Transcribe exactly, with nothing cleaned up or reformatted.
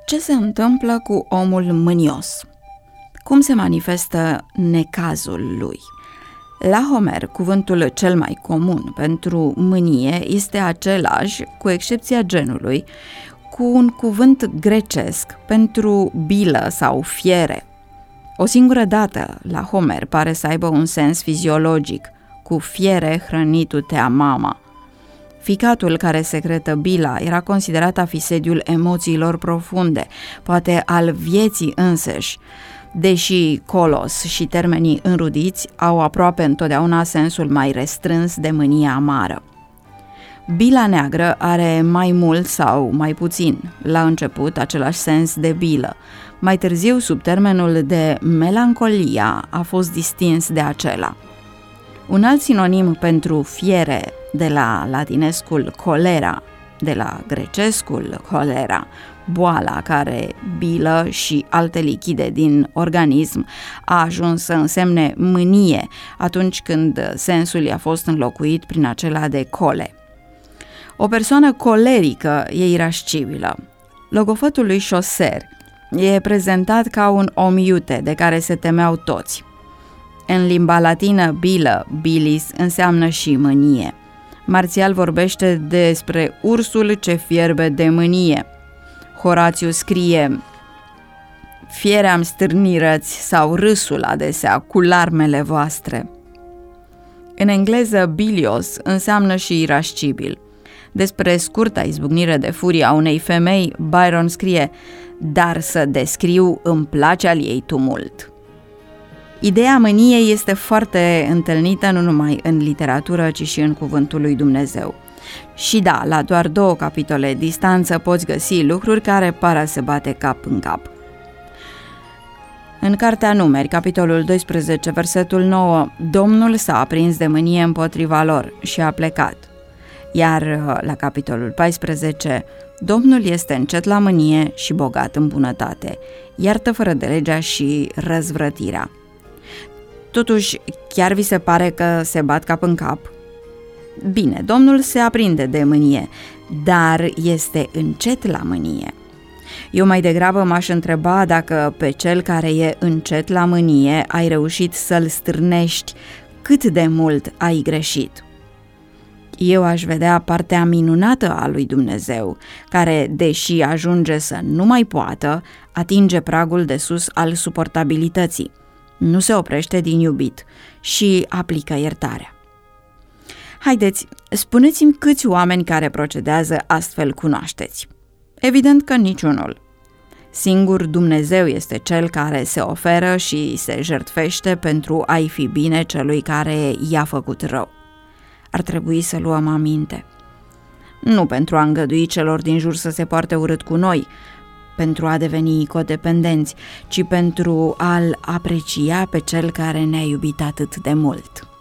Ce se întâmplă cu omul mânios? Cum se manifestă necazul lui? La Homer, cuvântul cel mai comun pentru mânie este același, cu excepția genului, cu un cuvânt grecesc pentru bilă sau fiere. O singură dată la Homer pare să aibă un sens fiziologic, cu fiere hrănitu-te-a mama. Ficatul care secretă bila era considerat a fi sediul emoțiilor profunde, poate al vieții înseși, deși colos și termenii înrudiți au aproape întotdeauna sensul mai restrâns de mânie amară. Bila neagră are mai mult sau mai puțin, la început, același sens de bilă. Mai târziu, sub termenul de melancolia, a fost distins de acela. Un alt sinonim pentru fiere, de la latinescul colera, de la grecescul colera, boala care bilă și alte lichide din organism, a ajuns să însemne mânie atunci când sensul i-a fost înlocuit prin acela de cole. O persoană colerică e irascibilă. Logofătul lui Chaucer e prezentat ca un om iute de care se temeau toți. În limba latină, bilă, bilis, înseamnă și mânie. Marțial vorbește despre ursul ce fierbe de mânie. Horațiu scrie: fierea-mi stârnirăți sau râsul adesea cu larmele voastre. În engleză, bilios înseamnă și irascibil. Despre scurta izbucnire de furie a unei femei, Byron scrie: dar să descriu îmi place al ei tumult. Ideea mâniei este foarte întâlnită nu numai în literatură, ci și în cuvântul lui Dumnezeu. Și da, la doar două capitole distanță poți găsi lucruri care par a se bate cap în cap. În Cartea Numeri, capitolul doisprezece, versetul nouă, Domnul s-a aprins de mânie împotriva lor și a plecat. Iar la capitolul paisprezece, Domnul este încet la mânie și bogat în bunătate, iartă fără de legea și răzvrătirea. Totuși, chiar vi se pare că se bat cap în cap? Bine, Domnul se aprinde de mânie, dar este încet la mânie. Eu mai degrabă m-aș întreba dacă pe cel care e încet la mânie ai reușit să-l stârnești, cât de mult ai greșit. Eu aș vedea partea minunată a lui Dumnezeu, care, deși ajunge să nu mai poată, atinge pragul de sus al suportabilității. Nu se oprește din iubit și aplică iertarea. Haideți, spuneți-mi câți oameni care procedează astfel cunoașteți. Evident că niciunul. Singur Dumnezeu este cel care se oferă și se jertfește pentru a-i fi bine celui care i-a făcut rău. Ar trebui să luăm aminte. Nu pentru a îngădui celor din jur să se poarte urât cu noi, pentru a deveni codependenți, ci pentru a-l aprecia pe cel care ne-a iubit atât de mult.